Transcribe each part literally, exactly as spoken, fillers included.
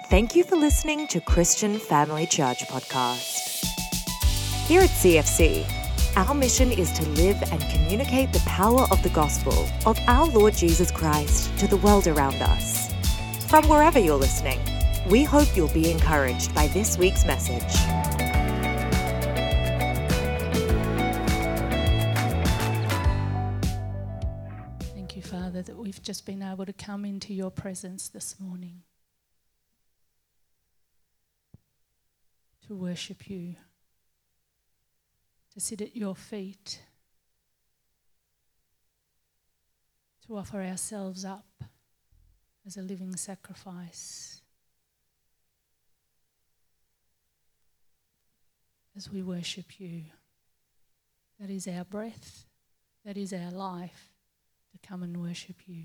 Thank you for listening to Christian Family Church Podcast. Here at C F C, our mission is to live and communicate the power of the gospel of our Lord Jesus Christ to the world around us. From wherever you're listening, we hope you'll be encouraged by this week's message. Thank you, Father, that we've just been able to come into your presence this morning to worship you, to sit at your feet, to offer ourselves up as a living sacrifice as we worship you. That is our breath, that is our life, to come and worship you.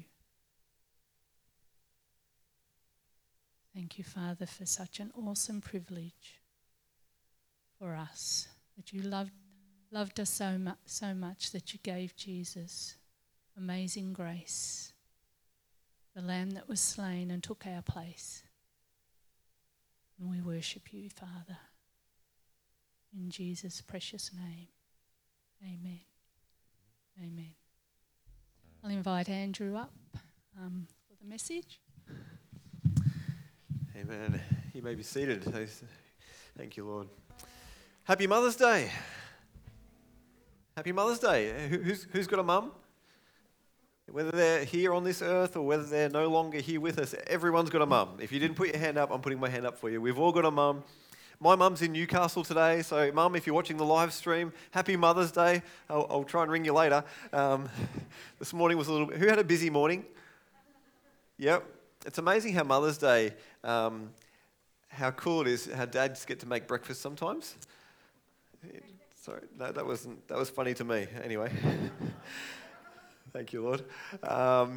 Thank you, Father, for such an awesome privilege for us, that you loved loved us so much, so much that you gave Jesus amazing grace, the Lamb that was slain and took our place. And we worship you, Father, in Jesus' precious name. Amen. Amen. I'll invite Andrew up um, for the message. Amen. You may be seated. Thank you, Lord. Happy Mother's Day. Happy Mother's Day. Who's, who's got a mum? Whether they're here on this earth or whether they're no longer here with us, everyone's got a mum. If you didn't put your hand up, I'm putting my hand up for you. We've all got a mum. My mum's in Newcastle today, so mum, if you're watching the live stream, happy Mother's Day. I'll, I'll try and ring you later. Um, this morning was a little bit... Who had a busy morning? Yep. It's amazing how Mother's Day, um, how cool it is, how dads get to make breakfast sometimes. Sorry, no, that wasn't. That was funny to me. Anyway, thank you, Lord. Um,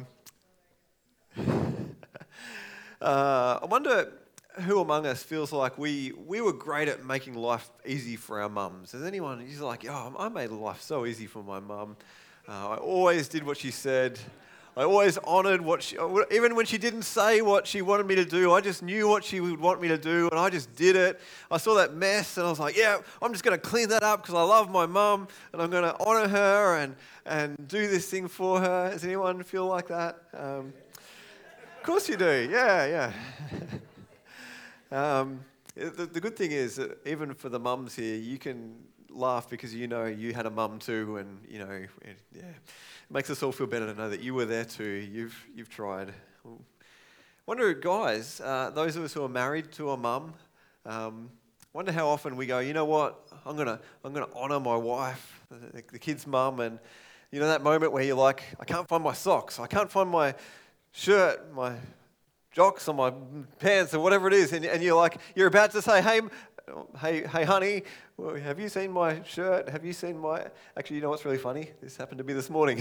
uh, I wonder who among us feels like we we were great at making life easy for our mums. Is anyone who's like, oh, I made life so easy for my mum. Uh, I always did what she said. I always honoured what she, even when she didn't say what she wanted me to do, I just knew what she would want me to do, and I just did it. I saw that mess, and I was like, yeah, I'm just going to clean that up because I love my mum, and I'm going to honour her and, and do this thing for her. Does anyone feel like that? Um, of course you do. Yeah, yeah. um, the, the good thing is that even for the mums here, you can laugh because you know you had a mum too, and, you know, it, yeah. It makes us all feel better to know that you were there too. You've you've tried. Wonder, guys, uh, those of us who are married to a mum, um, wonder how often we go, you know what? I'm gonna I'm gonna honour my wife, the, the kid's mum, and you know that moment where you're like, I can't find my socks, I can't find my shirt, my jocks, or my pants, or whatever it is, and, and you're like, you're about to say, hey. Hey, hey, honey, have you seen my shirt? Have you seen my... Actually, you know what's really funny? This happened to me this morning.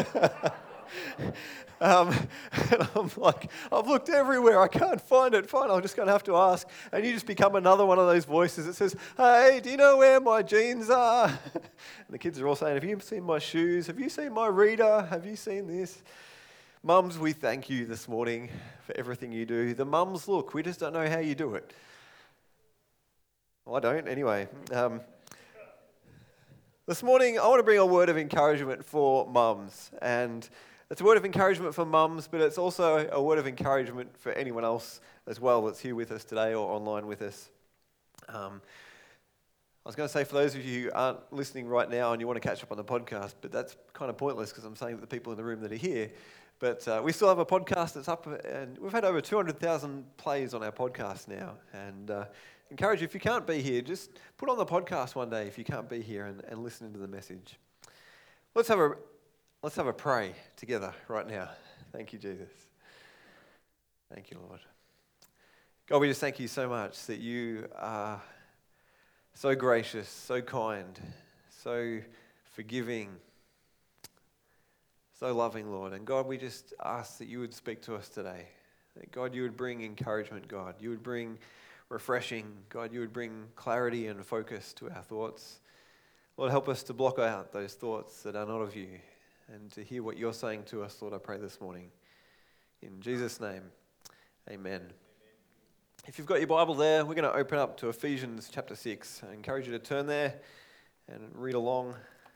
um, and I'm like, I've looked everywhere. I can't find it. Fine, I'm just going to have to ask. And you just become another one of those voices that says, hey, do you know where my jeans are? And the kids are all saying, have you seen my shoes? Have you seen my reader? Have you seen this? Mums, we thank you this morning for everything you do. The mums, look, we just don't know how you do it. Well, I don't, anyway. Um, this morning, I want to bring a word of encouragement for mums. And it's a word of encouragement for mums, but it's also a word of encouragement for anyone else as well that's here with us today or online with us. Um, I was going to say, for those of you who aren't listening right now and you want to catch up on the podcast, but that's kind of pointless because I'm saying to the people in the room that are here. But uh, we still have a podcast that's up, and we've had over two hundred thousand plays on our podcast now. And uh, encourage you, if you can't be here, just put on the podcast one day if you can't be here and, and listen to the message. Let's have a let's have a pray together right now. Thank you, Jesus. Thank you, Lord. God, we just thank you so much that you are so gracious, so kind, so forgiving, so loving, Lord. And God, we just ask that you would speak to us today. That God, you would bring encouragement, God. You would bring refreshing. God, you would bring clarity and focus to our thoughts. Lord, help us to block out those thoughts that are not of you and to hear what you're saying to us, Lord, I pray this morning. In Jesus' name, amen. If you've got your Bible there, we're going to open up to Ephesians chapter six. I encourage you to turn there and read along.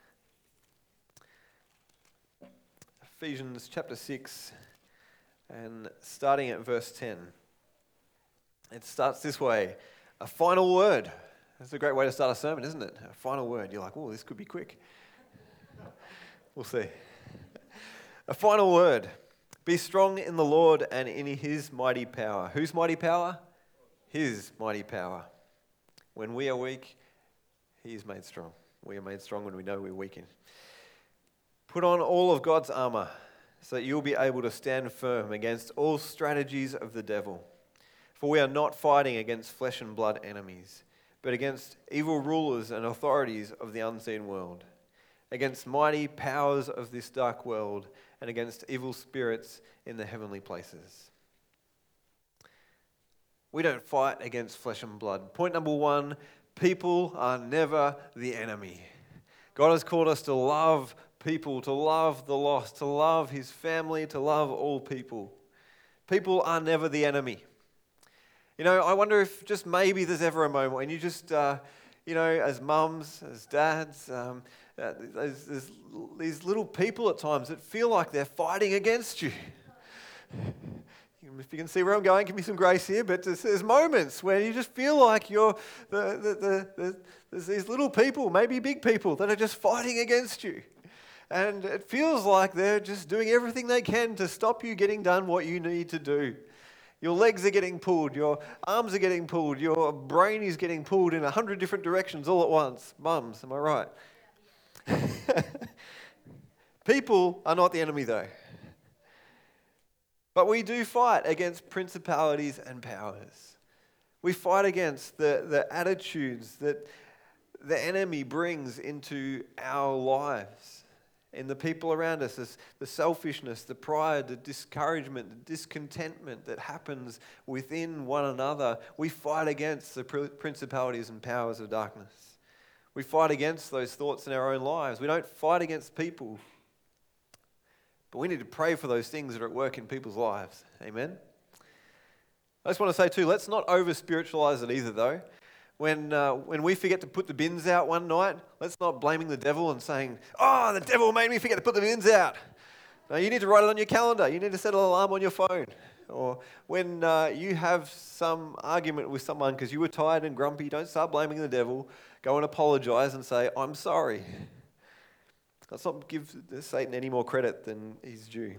Ephesians chapter six, and starting at verse ten. It starts this way: a final word. That's a great way to start a sermon, isn't it? A final word. You're like, oh, this could be quick. We'll see. A final word. Be strong in the Lord and in his mighty power. Whose mighty power? His mighty power. When we are weak, he is made strong. We are made strong when we know we're weak in. Put on all of God's armor so that you'll be able to stand firm against all strategies of the devil. For we are not fighting against flesh and blood enemies, but against evil rulers and authorities of the unseen world, against mighty powers of this dark world, and against evil spirits in the heavenly places. We don't fight against flesh and blood. Point number one, people are never the enemy. God has called us to love people, to love the lost, to love his family, to love all people. People are never the enemy. You know, I wonder if just maybe there's ever a moment when you just, uh, you know, as mums, as dads, um, uh, there's, there's these little people at times that feel like they're fighting against you. If you can see where I'm going, give me some grace here, but there's, there's moments where you just feel like you're, the, the, the, the, there's these little people, maybe big people, that are just fighting against you. And it feels like they're just doing everything they can to stop you getting done what you need to do. Your legs are getting pulled, your arms are getting pulled, your brain is getting pulled in a hundred different directions all at once. Mums, am I right? People are not the enemy though. But we do fight against principalities and powers. We fight against the, the attitudes that the enemy brings into our lives and the people around us, this, the selfishness, the pride, the discouragement, the discontentment that happens within one another. We fight against the principalities and powers of darkness. We fight against those thoughts in our own lives. We don't fight against people. But we need to pray for those things that are at work in people's lives. Amen? I just want to say too, let's not over-spiritualize it either though. When uh, when we forget to put the bins out one night, let's not blaming the devil and saying, oh, the devil made me forget to put the bins out. No, you need to write it on your calendar. You need to set an alarm on your phone. Or when uh, you have some argument with someone because you were tired and grumpy, don't start blaming the devil. Go and apologize and say, I'm sorry. Let's not give Satan any more credit than he's due.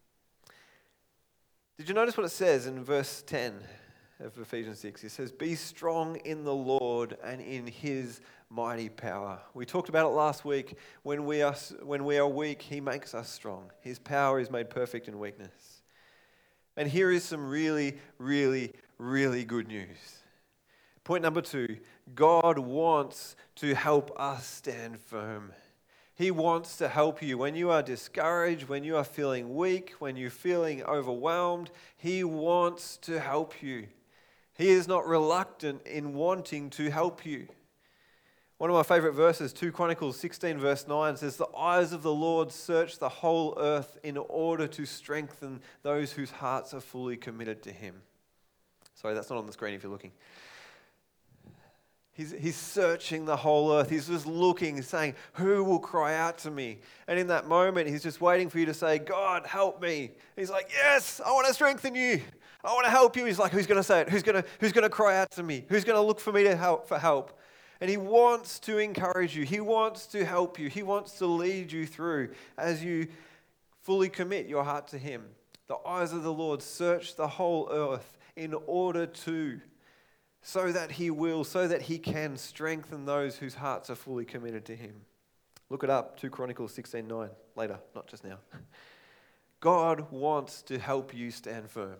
Did you notice what it says in verse ten of Ephesians six? It says, be strong in the Lord and in his mighty power. We talked about it last week. When we are, when we are weak, he makes us strong. His power is made perfect in weakness. And here is some really, really, really good news. Point number two, God wants to help us stand firm. He wants to help you when you are discouraged, when you are feeling weak, when you're feeling overwhelmed. He wants to help you. He is not reluctant in wanting to help you. One of my favorite verses, Second Chronicles sixteen verse nine says, the eyes of the Lord search the whole earth in order to strengthen those whose hearts are fully committed to him. Sorry, that's not on the screen if you're looking. He's, he's searching the whole earth. He's just looking, saying, who will cry out to me? And in that moment, he's just waiting for you to say, God, help me. He's like, yes, I want to strengthen you. I want to help you. He's like, who's going to say it? Who's going to, who's going to cry out to me? Who's going to look for me to help, for help? And he wants to encourage you. He wants to help you. He wants to lead you through as you fully commit your heart to him. The eyes of the Lord search the whole earth in order to so that he will, so that he can strengthen those whose hearts are fully committed to him. Look it up, Second Chronicles sixteen nine, later, not just now. God wants to help you stand firm.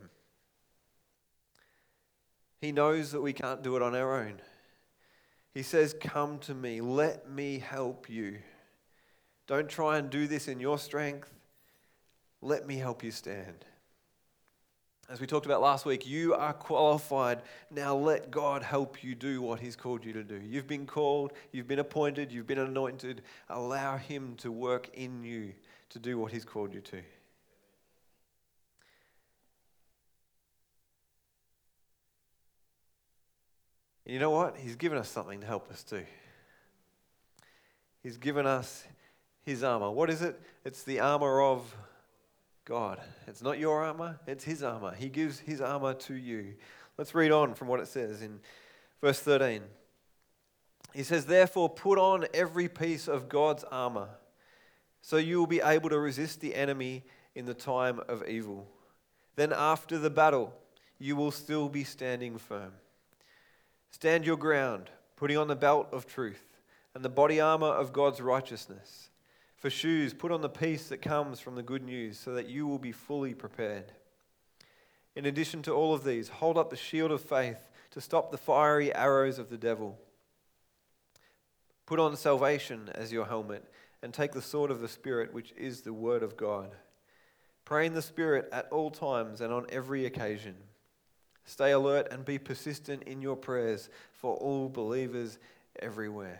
He knows that we can't do it on our own. He says, come to me, let me help you. Don't try and do this in your strength. Let me help you stand. As we talked about last week, you are qualified. Now let God help you do what he's called you to do. You've been called, you've been appointed, you've been anointed. Allow him to work in you to do what he's called you to. And you know what? He's given us something to help us too. He's given us his armor. What is it? It's the armor of God. It's not your armor, it's his armor. He gives his armor to you. Let's read on from what it says in verse thirteen. He says, therefore put on every piece of God's armor, so you will be able to resist the enemy in the time of evil. Then after the battle, you will still be standing firm. Stand your ground, putting on the belt of truth and the body armor of God's righteousness. For shoes, put on the peace that comes from the good news, so that you will be fully prepared. In addition to all of these, hold up the shield of faith to stop the fiery arrows of the devil. Put on salvation as your helmet, and take the sword of the Spirit, which is the word of God. Pray in the Spirit at all times and on every occasion. Stay alert and be persistent in your prayers for all believers everywhere.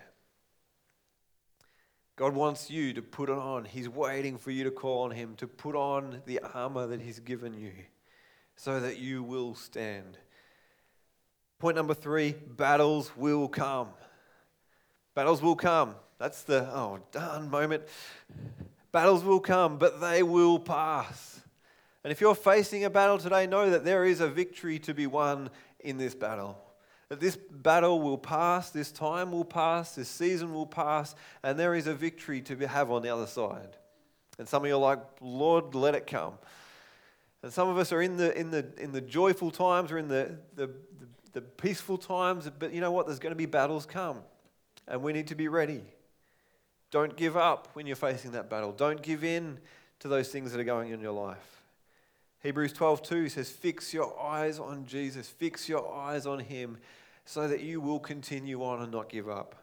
God wants you to put it on. He's waiting for you to call on him, to put on the armor that he's given you so that you will stand. Point number three, battles will come. Battles will come. That's the, oh, darn moment. Battles will come, but they will pass. And if you're facing a battle today, know that there is a victory to be won in this battle. That this battle will pass, this time will pass, this season will pass, and there is a victory to have on the other side. And some of you are like, Lord, let it come. And some of us are in the in the in the joyful times, or in the the, the, the peaceful times, but you know what? There's going to be battles come, and we need to be ready. Don't give up when you're facing that battle. Don't give in to those things that are going on in your life. Hebrews twelve two says, fix your eyes on Jesus. Fix your eyes on him so that you will continue on and not give up.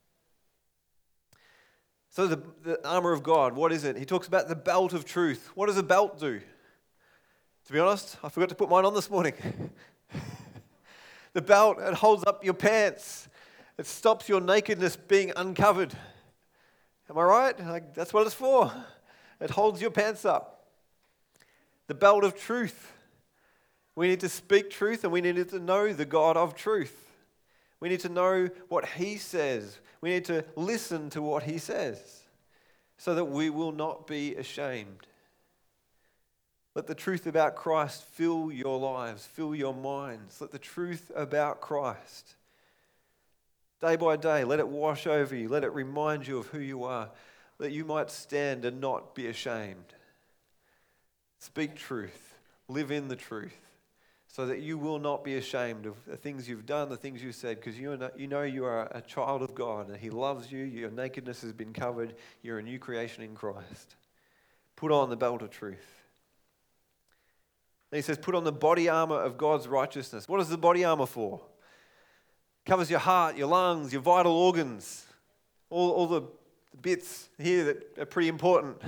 So the, the armor of God, what is it? He talks about the belt of truth. What does a belt do? To be honest, I forgot to put mine on this morning. The belt, it holds up your pants. It stops your nakedness being uncovered. Am I right? Like, that's what it's for. It holds your pants up. The belt of truth. We need to speak truth, and we need to know the God of truth. We need to know what he says. We need to listen to what he says so that we will not be ashamed. Let the truth about Christ fill your lives, fill your minds. Let the truth about Christ, day by day, let it wash over you. Let it remind you of who you are, that you might stand and not be ashamed. Speak truth. Live in the truth so that you will not be ashamed of the things you've done, the things you've said, because you know, you know you are a child of God and he loves you. Your nakedness has been covered. You're a new creation in Christ. Put on the belt of truth. Then he says, put on the body armor of God's righteousness. What is the body armor for? It covers your heart, your lungs, your vital organs, all, all the bits here that are pretty important.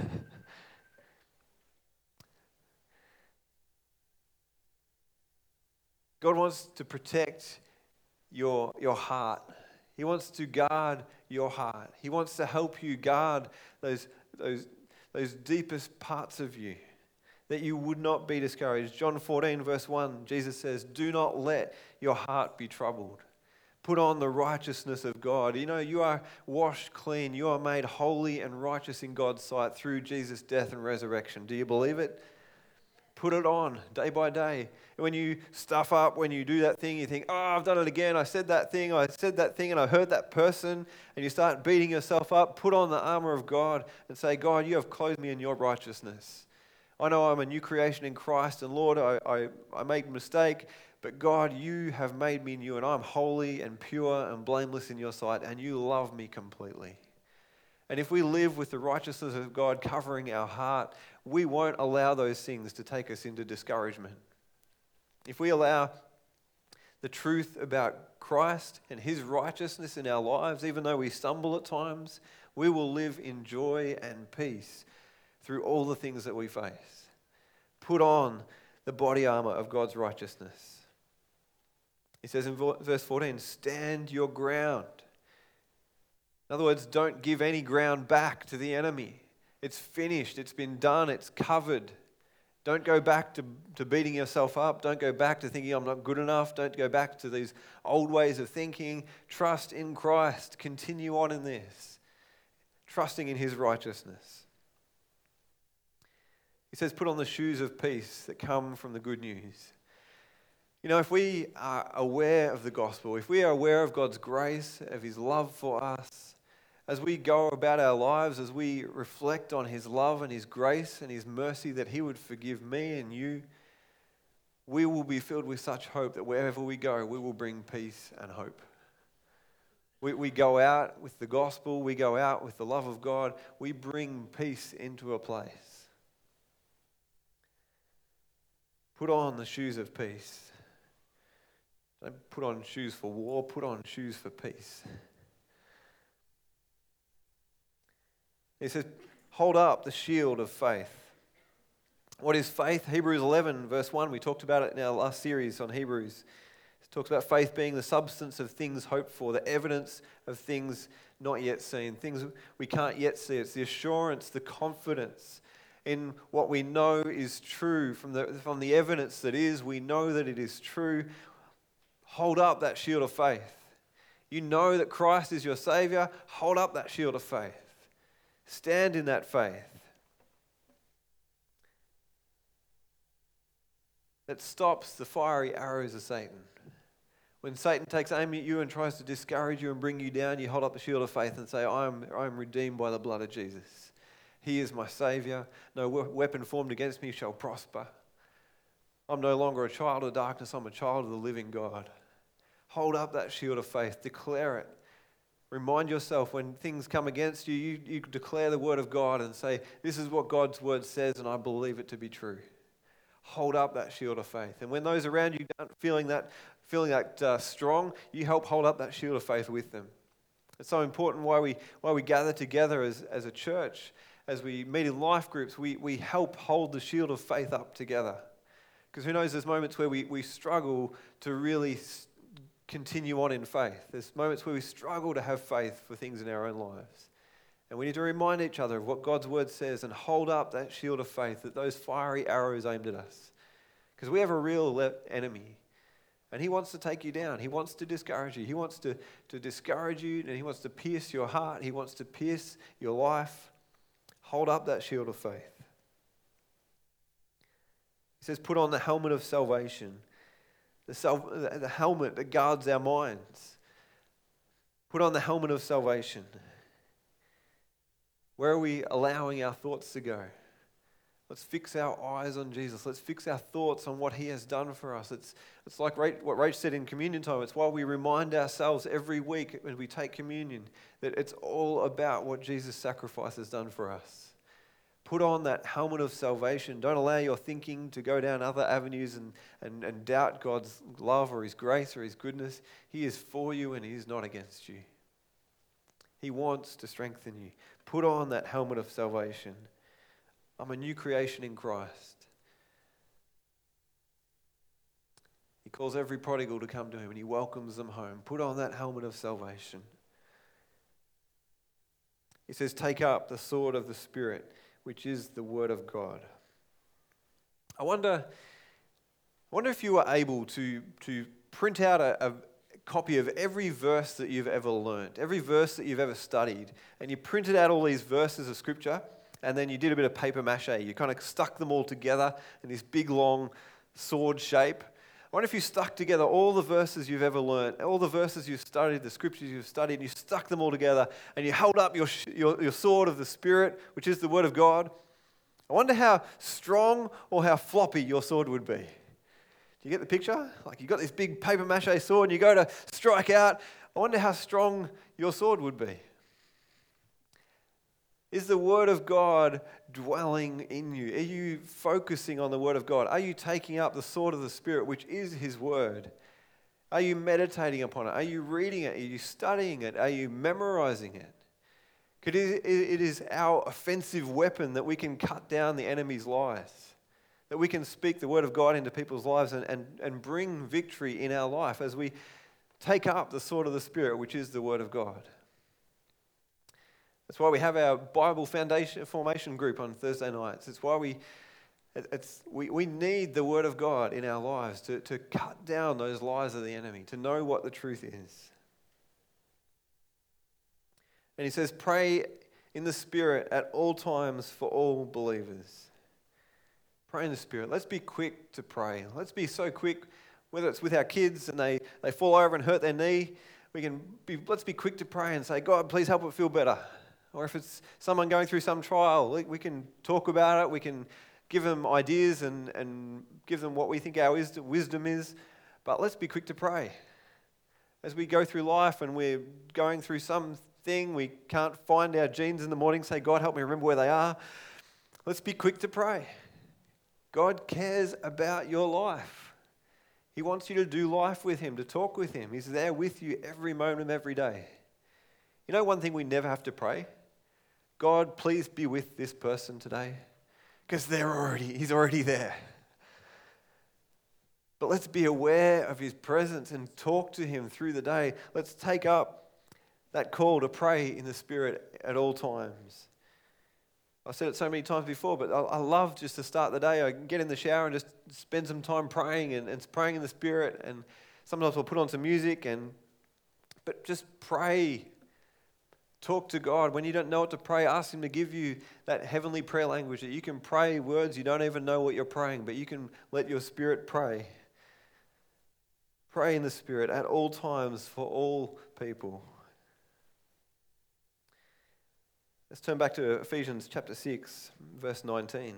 God wants to protect your, your heart. He wants to guard your heart. He wants to help you guard those, those, those deepest parts of you, that you would not be discouraged. John fourteen verse one, Jesus says, do not let your heart be troubled. Put on the righteousness of God. You know, you are washed clean. You are made holy and righteous in God's sight through Jesus' death and resurrection. Do you believe it? Put it on day by day. When you stuff up, when you do that thing, you think, oh, I've done it again. I said that thing, I said that thing, and I heard that person. And you start beating yourself up. Put on the armor of God and say, God, you have clothed me in your righteousness. I know I'm a new creation in Christ, and Lord, I, I, I made a mistake, but God, you have made me new, and I'm holy and pure and blameless in your sight, and you love me completely. And if we live with the righteousness of God covering our heart, we won't allow those things to take us into discouragement. If we allow the truth about Christ and his righteousness in our lives, even though we stumble at times, we will live in joy and peace through all the things that we face. Put on the body armor of God's righteousness. He says in verse fourteen, stand your ground. In other words, don't give any ground back to the enemy. It's finished. It's been done. It's covered. Don't go back to, to beating yourself up. Don't go back to thinking I'm not good enough. Don't go back to these old ways of thinking. Trust in Christ. Continue on in this, trusting in his righteousness. He says, put on the shoes of peace that come from the good news. You know, if we are aware of the gospel, if we are aware of God's grace, of his love for us, as we go about our lives, as we reflect on his love and his grace and his mercy that he would forgive me and you, we will be filled with such hope that wherever we go, we will bring peace and hope. We, we go out with the gospel, we go out with the love of God, we bring peace into a place. Put on the shoes of peace. Don't put on shoes for war, put on shoes for peace. He says, hold up the shield of faith. What is faith? Hebrews eleven, verse one, we talked about it in our last series on Hebrews. It talks about faith being the substance of things hoped for, the evidence of things not yet seen, things we can't yet see. It's the assurance, the confidence in what we know is true. From the, from the evidence that is, we know that it is true. Hold up that shield of faith. You know that Christ is your Savior. Hold up that shield of faith. Stand in that faith. That stops the fiery arrows of Satan. When Satan takes aim at you and tries to discourage you and bring you down, you hold up the shield of faith and say, I am, I am redeemed by the blood of Jesus. He is my Savior. No weapon formed against me shall prosper. I'm no longer a child of darkness. I'm a child of the living God. Hold up that shield of faith. Declare it. Remind yourself when things come against you, you, you declare the word of God and say, this is what God's word says and I believe it to be true. Hold up that shield of faith. And when those around you aren't feeling that, feeling that uh, strong, you help hold up that shield of faith with them. It's so important why we, why we gather together as, as a church, as we meet in life groups, we, we help hold the shield of faith up together. Because who knows, there's moments where we, we struggle to really continue on in faith. There's moments where we struggle to have faith for things in our own lives. And we need to remind each other of what God's word says and hold up that shield of faith, that those fiery arrows aimed at us. Because we have a real le- enemy. And he wants to take you down. He wants to discourage you. He wants to, to discourage you and he wants to pierce your heart. He wants to pierce your life. Hold up that shield of faith. He says, put on the helmet of salvation. The, self, the helmet that guards our minds. Put on the helmet of salvation. Where are we allowing our thoughts to go? Let's fix our eyes on Jesus. Let's fix our thoughts on what he has done for us. It's, it's like what Rach said in communion time. It's why we remind ourselves every week when we take communion that it's all about what Jesus' sacrifice has done for us. Put on that helmet of salvation. Don't allow your thinking to go down other avenues and, and, and doubt God's love or his grace or his goodness. He is for you and he is not against you. He wants to strengthen you. Put on that helmet of salvation. I'm a new creation in Christ. He calls every prodigal to come to him and he welcomes them home. Put on that helmet of salvation. He says, take up the sword of the Spirit, which is the word of God. I wonder, I wonder if you were able to, to print out a, a copy of every verse that you've ever learned, every verse that you've ever studied, and you printed out all these verses of scripture, and then you did a bit of paper mache. You kind of stuck them all together in this big, long sword shape. I wonder if you stuck together all the verses you've ever learned, all the verses you've studied, the scriptures you've studied, and you stuck them all together, and you held up your, your, your sword of the Spirit, which is the Word of God. I wonder how strong or how floppy your sword would be. Do you get the picture? Like you've got this big paper mache sword, and you go to strike out. I wonder how strong your sword would be. Is the Word of God dwelling in you? Are you focusing on the Word of God? Are you taking up the sword of the Spirit, which is His Word? Are you meditating upon it? Are you reading it? Are you studying it? Are you memorizing it? It is our offensive weapon that we can cut down the enemy's lies, that we can speak the Word of God into people's lives and, and, and bring victory in our life as we take up the sword of the Spirit, which is the Word of God. That's why we have our Bible foundation formation group on Thursday nights. It's why we It's, we, we need the Word of God in our lives to, to cut down those lies of the enemy, to know what the truth is. And he says, pray in the Spirit at all times for all believers. Pray in the Spirit. Let's be quick to pray. Let's be so quick, whether it's with our kids and they, they fall over and hurt their knee, we can be, let's be quick to pray and say, God, please help it feel better. Or if it's someone going through some trial, we can talk about it. We can give them ideas and, and give them what we think our wisdom is. But let's be quick to pray. As we go through life and we're going through something, we can't find our jeans in the morning, say, God, help me remember where they are. Let's be quick to pray. God cares about your life. He wants you to do life with him, to talk with him. He's there with you every moment of every day. You know one thing we never have to pray? God, please be with this person today. Because they're already, he's already there. But let's be aware of his presence and talk to him through the day. Let's take up that call to pray in the Spirit at all times. I've said it so many times before, but I, I love just to start the day. I can get in the shower and just spend some time praying and, and praying in the Spirit. And sometimes we'll put on some music, and but just pray. Talk to God. When you don't know what to pray, ask him to give you that heavenly prayer language that you can pray words you don't even know what you're praying, but you can let your spirit pray. Pray in the Spirit at all times for all people. Let's turn back to Ephesians chapter six, verse nineteen.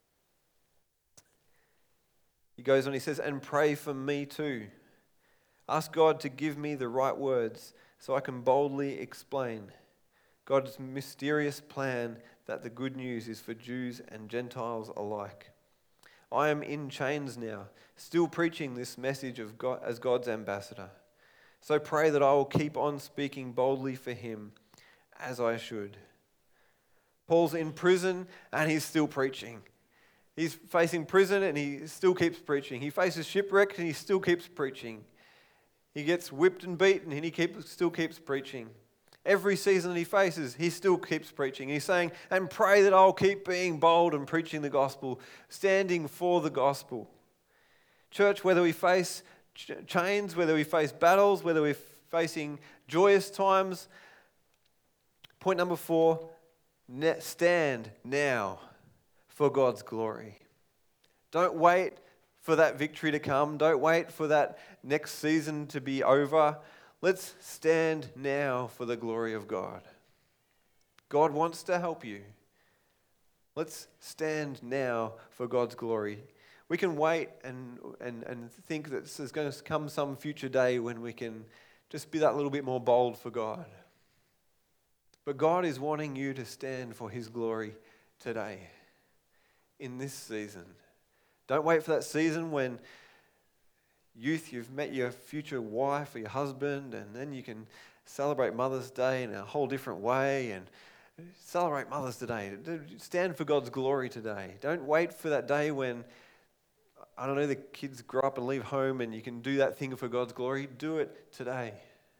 He goes on, he says, and pray for me too. Ask God to give me the right words so I can boldly explain God's mysterious plan that the good news is for Jews and Gentiles alike. I am in chains now, still preaching this message of God as God's ambassador. So pray that I will keep on speaking boldly for him as I should. Paul's in prison and he's still preaching. He's facing prison and he still keeps preaching. He faces shipwreck and he still keeps preaching. He gets whipped and beaten and he keep, still keeps preaching. Every season that he faces, he still keeps preaching. He's saying, and pray that I'll keep being bold and preaching the gospel, standing for the gospel. Church, whether we face ch- chains, whether we face battles, whether we're facing joyous times, point number four, ne- stand now for God's glory. Don't wait for that victory to come. Don't wait for that next season to be over. Let's stand now for the glory of God. God wants to help you. Let's stand now for God's glory. We can wait and, and, and think that there's going to come some future day when we can just be that little bit more bold for God. But God is wanting you to stand for his glory today, in this season. Don't wait for that season when youth, you've met your future wife or your husband, and then you can celebrate Mother's Day in a whole different way and celebrate Mother's Day. Stand for God's glory today. Don't wait for that day when, I don't know, the kids grow up and leave home and you can do that thing for God's glory. Do it today.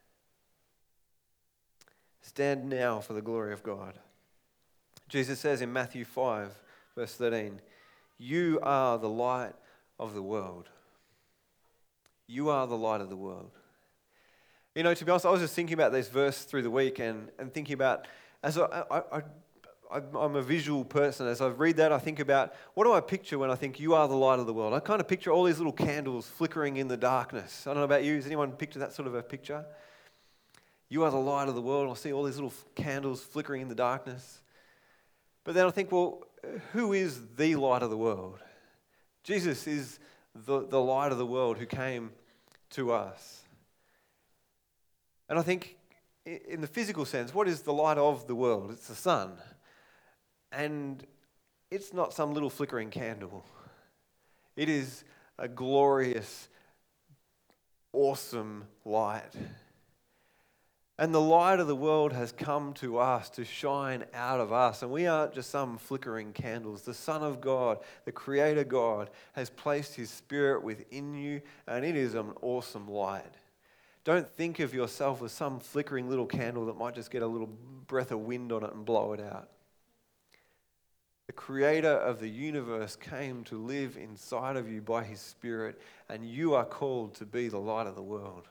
Stand now for the glory of God. Jesus says in Matthew five, verse thirteen, you are the light of the world. You are the light of the world. You know, to be honest, I was just thinking about this verse through the week and, and thinking about, as I, I, I, I'm a visual person, as I read that, I think about, what do I picture when I think you are the light of the world? I kind of picture all these little candles flickering in the darkness. I don't know about you. Does anyone picture that sort of a picture? You are the light of the world. I see all these little candles flickering in the darkness. But then I think, well, who is the light of the world? Jesus is the, the light of the world who came to us. And I think in the physical sense, what is the light of the world? It's the sun. And it's not some little flickering candle. It is a glorious, awesome light. And the light of the world has come to us to shine out of us. And we aren't just some flickering candles. The Son of God, the Creator God, has placed his Spirit within you, and it is an awesome light. Don't think of yourself as some flickering little candle that might just get a little breath of wind on it and blow it out. The creator of the universe came to live inside of you by his Spirit, and you are called to be the light of the world.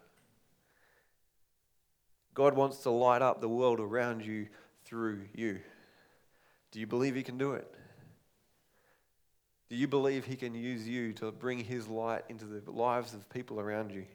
God wants to light up the world around you through you. Do you believe he can do it? Do you believe he can use you to bring his light into the lives of people around you?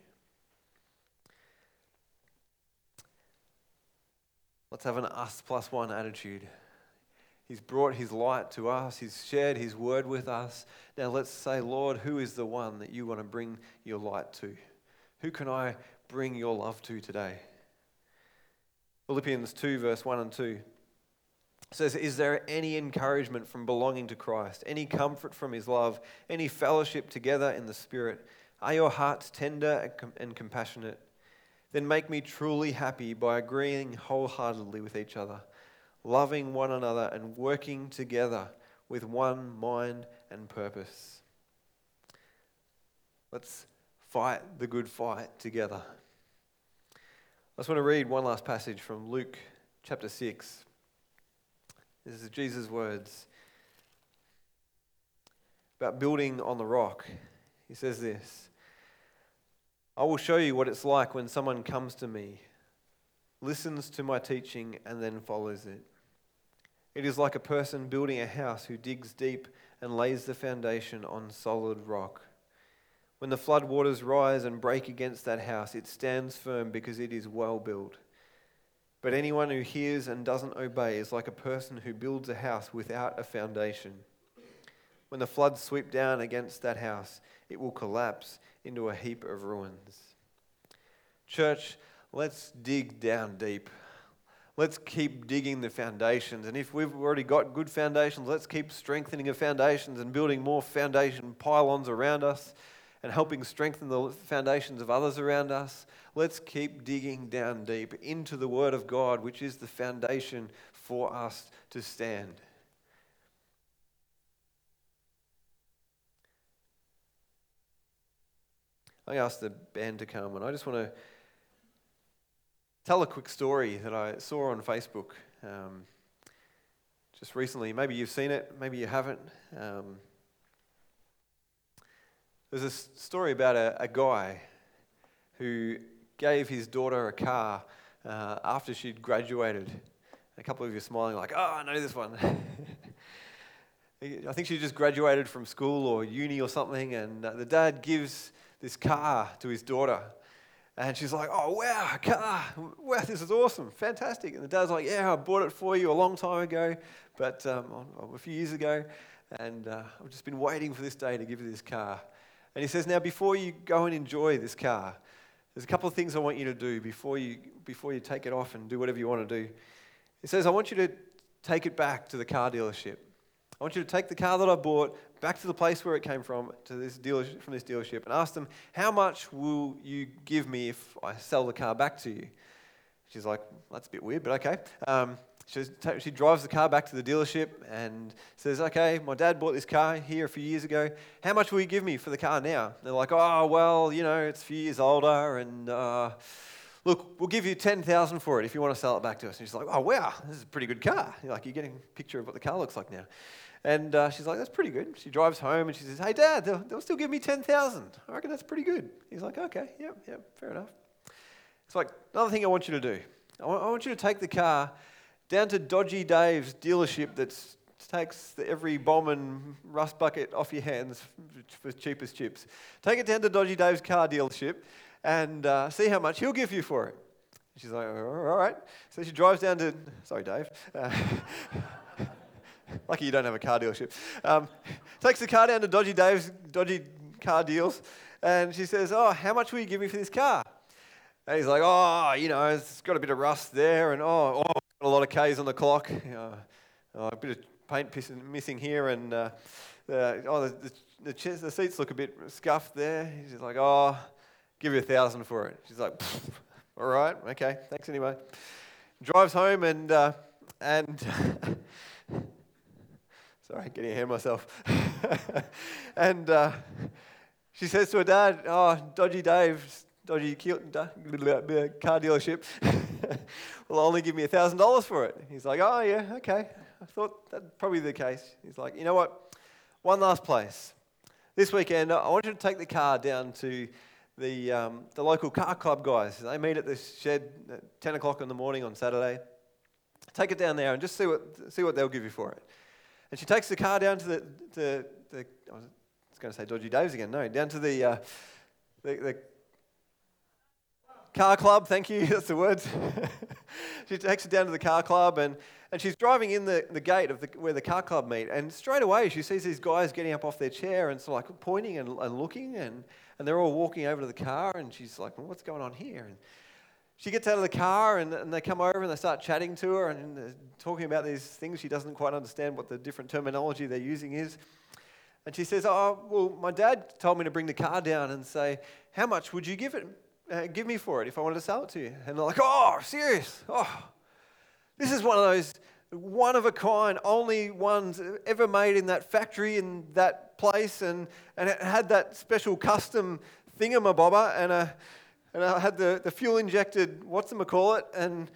Let's have an us plus one attitude. He's brought his light to us. He's shared his word with us. Now let's say, Lord, who is the one that you want to bring your light to? Who can I bring your love to today? Philippians two, verse one and two says, is there any encouragement from belonging to Christ? Any comfort from his love? Any fellowship together in the Spirit? Are your hearts tender and compassionate? Then make me truly happy by agreeing wholeheartedly with each other, loving one another and working together with one mind and purpose. Let's fight the good fight together. I just want to read one last passage from Luke chapter six. This is Jesus' words about building on the rock. He says this, I will show you what it's like when someone comes to me, listens to my teaching, and then follows it. It is like a person building a house who digs deep and lays the foundation on solid rock. When the flood waters rise and break against that house, it stands firm because it is well built. But anyone who hears and doesn't obey is like a person who builds a house without a foundation. When the floods sweep down against that house, it will collapse into a heap of ruins. Church, let's dig down deep. Let's keep digging the foundations. And if we've already got good foundations, let's keep strengthening the foundations and building more foundation pylons around us and helping strengthen the foundations of others around us. Let's keep digging down deep into the Word of God, which is the foundation for us to stand. I asked the band to come, and I just want to tell a quick story that I saw on Facebook um, just recently. Maybe you've seen it, maybe you haven't. Um, there's a story about a, a guy who gave his daughter a car uh, after she'd graduated. A couple of you are smiling like, oh, I know this one. I think she just graduated from school or uni or something, and uh, the dad gives this car to his daughter. And she's like, oh, wow, a car. Wow, this is awesome. Fantastic. And the dad's like, yeah, I bought it for you a long time ago, but um, a few years ago. And uh, I've just been waiting for this day to give you this car. And he says, now, before you go and enjoy this car, there's a couple of things I want you to do before you before you take it off and do whatever you want to do. He says, I want you to take it back to the car dealership. I want you to take the car that I bought back to the place where it came from, to this dealership, from this dealership, and ask them, how much will you give me if I sell the car back to you? She's like, that's a bit weird, but okay. Um, she, she drives the car back to the dealership and says, okay, my dad bought this car here a few years ago. How much will you give me for the car now? And they're like, oh, well, you know, it's a few years older, and uh, look, we'll give you ten thousand dollars for it if you want to sell it back to us. And she's like, oh, wow, this is a pretty good car. You're like, you're getting a picture of what the car looks like now. And uh, she's like, that's pretty good. She drives home and she says, hey, Dad, they'll, they'll still give me ten thousand dollars. I reckon that's pretty good. He's like, okay, yep, yep, fair enough. It's like, another thing I want you to do. I want, I want you to take the car down to Dodgy Dave's dealership that takes the, every bomb and rust bucket off your hands for cheap as chips. Take it down to Dodgy Dave's car dealership and uh, see how much he'll give you for it. She's like, all right. So she drives down to, sorry, Dave. Uh, Lucky you don't have a car dealership. Um, takes the car down to Dodgy Dave's Dodgy Car Deals, and she says, oh, how much will you give me for this car? And he's like, oh, you know, it's got a bit of rust there, and oh, oh got a lot of K's on the clock, you know, oh, a bit of paint pissing, missing here, and uh, the, oh, the, the, the, chairs, the seats look a bit scuffed there. He's like, oh, give you a thousand for it. She's like, all right, okay, thanks anyway. Drives home and uh, and. Sorry, getting ahead of myself. and uh, she says to her dad, oh, Dodgy Dave's, Dodgy car dealership will only give me one thousand dollars for it. He's like, oh, yeah, okay. I thought that'd probably be the case. He's like, you know what? One last place. This weekend, I want you to take the car down to the um, the local car club guys. They meet at this shed at ten o'clock in the morning on Saturday. Take it down there and just see what see what they'll give you for it. And she takes the car down to the the, the I was going to say Dodgy Dave's again. No, down to the uh, the, the car club. Thank you. That's the word. She takes it down to the car club and. And she's driving in the, the gate of the, where the car club meet, and straight away she sees these guys getting up off their chair and sort of like pointing and, and looking, and, and they're all walking over to the car, and she's like, well, what's going on here? And she gets out of the car, and, and they come over and they start chatting to her and they're talking about these things. She doesn't quite understand what the different terminology they're using is. And she says, oh, well, my dad told me to bring the car down and say, how much would you give it, uh, give me for it if I wanted to sell it to you? And they're like, oh, serious? Oh. This is one of those one-of-a-kind, only ones ever made in that factory in that place, and, and it had that special custom thingamabobber, and a, and I had the, the fuel-injected, whatchamacallit, and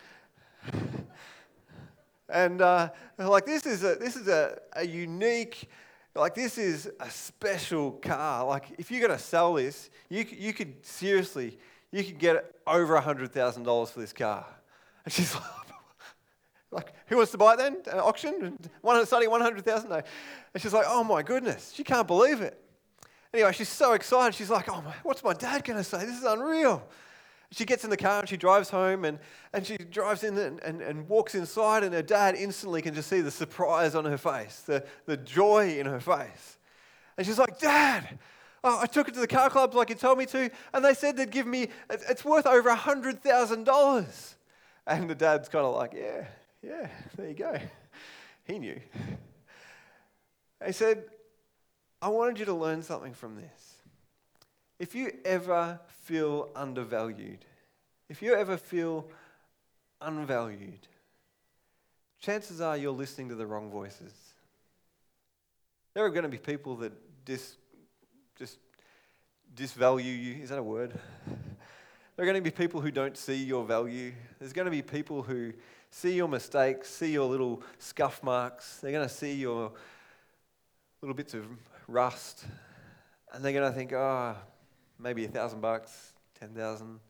and uh, like this is a this is a, a unique, like this is a special car. Like if you're going to sell this, you you could seriously you could get over a hundred thousand dollars for this car. And she's like. Like, who wants to buy it then? An auction? one, starting one hundred thousand dollars? No. And she's like, oh my goodness, she can't believe it. Anyway, she's so excited. She's like, oh my, what's my dad going to say? This is unreal. She gets in the car and she drives home, and, and she drives in and, and, and walks inside, and her dad instantly can just see the surprise on her face, the, the joy in her face. And she's like, Dad, oh, I took it to the car club like you told me to, and they said they'd give me, it's worth over one hundred thousand dollars. And the dad's kind of like, yeah. Yeah, there you go. He knew. He said, I wanted you to learn something from this. If you ever feel undervalued, if you ever feel unvalued, chances are you're listening to the wrong voices. There are going to be people that dis, just disvalue you. Is that a word? There are going to be people who don't see your value. There's going to be people who see your mistakes, see your little scuff marks. They're going to see your little bits of rust, and they're going to think, oh, maybe a thousand bucks, ten thousand.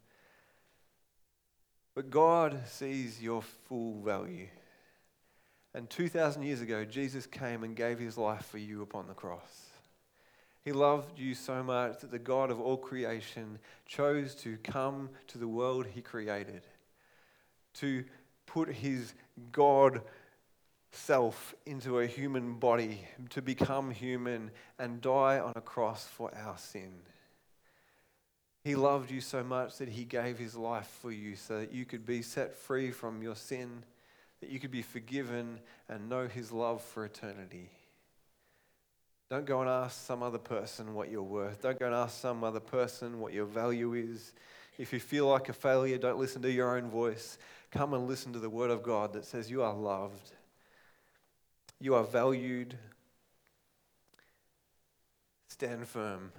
But God sees your full value. And two thousand years ago, Jesus came and gave his life for you upon the cross. He loved you so much that the God of all creation chose to come to the world he created, to put his God self into a human body, to become human and die on a cross for our sin. He loved you so much that he gave his life for you so that you could be set free from your sin, that you could be forgiven and know his love for eternity. Don't go and ask some other person what you're worth. Don't go and ask some other person what your value is. If you feel like a failure, don't listen to your own voice. Come and listen to the word of God that says you are loved. You are valued. Stand firm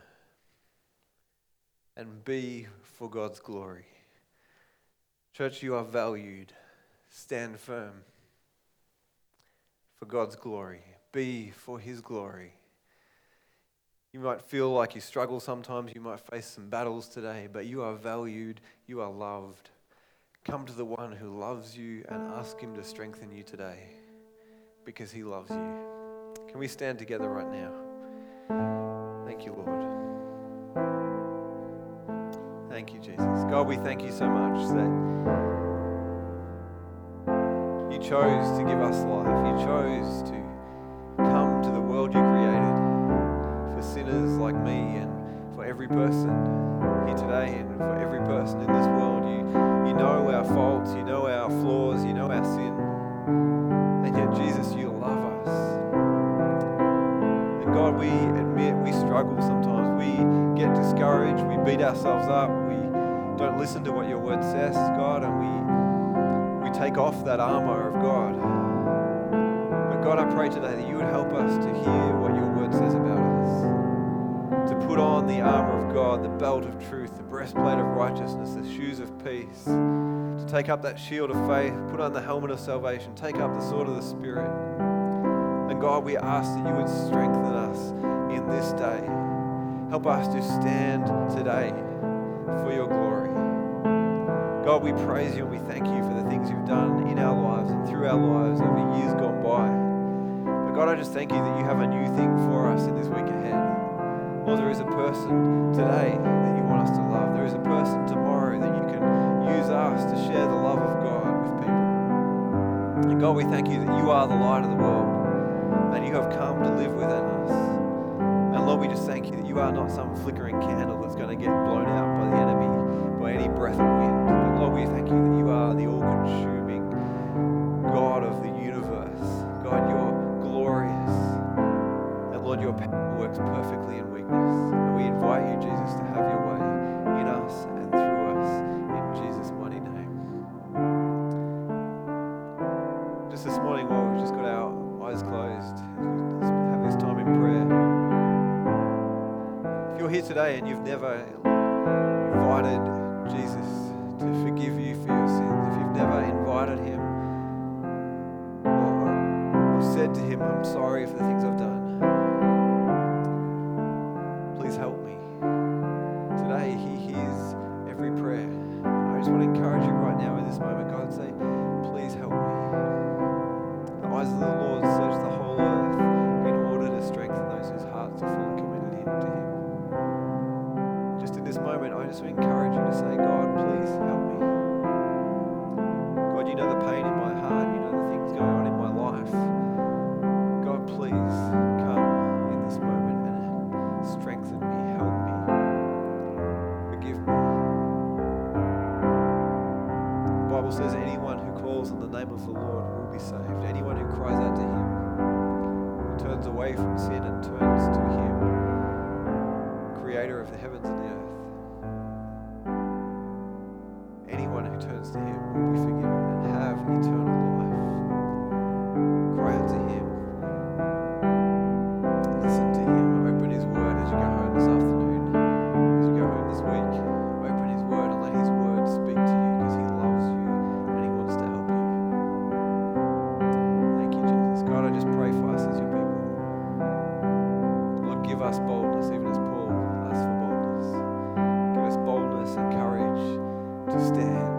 and be for God's glory. Church, you are valued. Stand firm for God's glory. Be for his glory. You might feel like you struggle sometimes. You might face some battles today, but you are valued. You are loved. Come to the one who loves you and ask him to strengthen you today because he loves you. Can we stand together right now? Thank you, Lord. Thank you, Jesus. God, we thank you so much that you chose to give us life. You chose to come to the world you created for sinners like me and for every person here today and for every person in this world. You, you know our faults, you know our flaws, you know our sin. And yet, Jesus, you love us. And God, we admit we struggle sometimes. We get discouraged. We beat ourselves up. We don't listen to what your word says, God, and we we take off that armor of God. But God, I pray today that you would help us to hear what your word says about us. To put on the armor of God, the belt of truth, the breastplate of righteousness, the shoes of peace. To take up that shield of faith, put on the helmet of salvation, take up the sword of the Spirit. And God, we ask that you would strengthen us in this day. Help us to stand today for your glory. God, we praise you and we thank you for the things you've done in our lives and through our lives over years gone by. But God, I just thank you that you have a new thing for us in this week ahead. Lord, there is a person today that you want us to love. There is a person tomorrow that you can use us to share the love of God with people. And God, we thank you that you are the light of the world and you have come to live within us. And Lord, we just thank you that you are not some flickering candle that's going to get blown out by the enemy, by any breath of wind. But Lord, we thank you that you are the all-consuming God of the universe. God, you're glorious. And Lord, your power works perfectly in weakness. And we invite you, Jesus, to have your way in us and through us in Jesus' mighty name. Just this morning, while we've just got our eyes closed, we have this time in prayer. If you're here today and you've never invited Jesus to forgive you for your sins, if you've never invited him or, or said to him, I'm sorry for the things I've done, please help me. Today he hears every prayer. I just want to encourage you right now in this moment, God, say, please help me. The eyes of the Lord search the whole earth in order to strengthen those whose hearts are fully committed to him. Just in this moment, I just encourage you to say, God, please help me. God, you know the pain in my heart. You know the things going on in my life. God, please come in this moment and strengthen me, help me, forgive me. The Bible says anyone who calls on the name of the Lord will be saved. Anyone who cries out to him, who turns away from sin and turns to him, creator of the heavens and the earth. Anyone who turns to him will be forgiven and have eternal life. Cry out to him. Listen to him. Open his word as you go home this afternoon. As you go home this week, open his word and let his word speak to you because he loves you and he wants to help you. Thank you, Jesus. God, I just pray for us as your people. Lord, give us boldness, even as Paul asked for boldness. Give us boldness and courage to stand